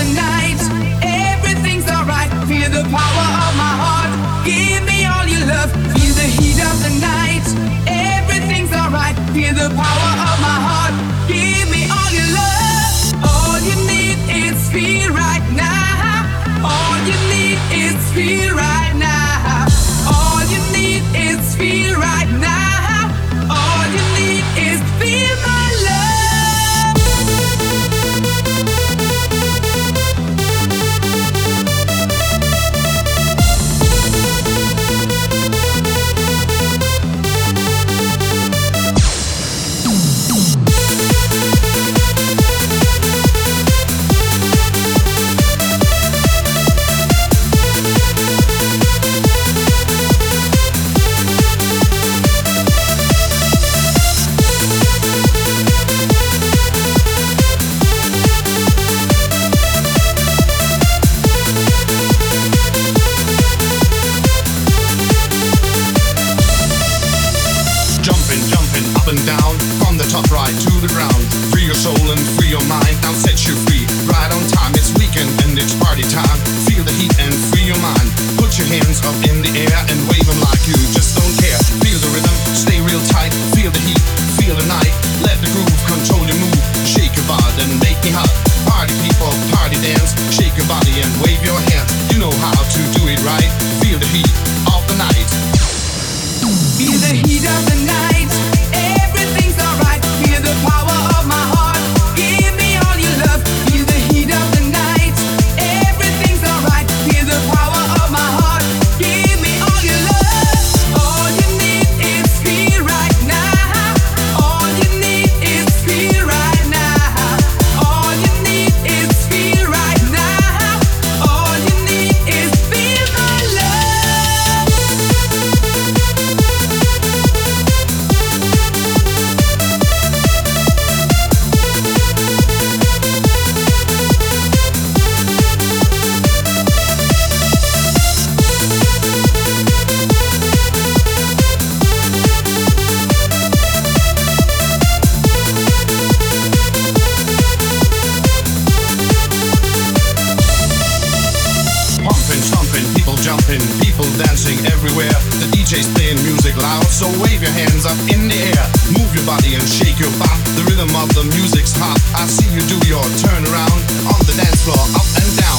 the night, everything's alright. Feel the power of my heart, give me all your love. Feel the heat of the night, everything's alright. Feel the power of my heart, give me all your love. All you need is feel right now. All you need is feel right now. All you need is feel right now. All you need is feel my love. The rhythm of the music's hot. I see you do your turnaround on the dance floor, up and down.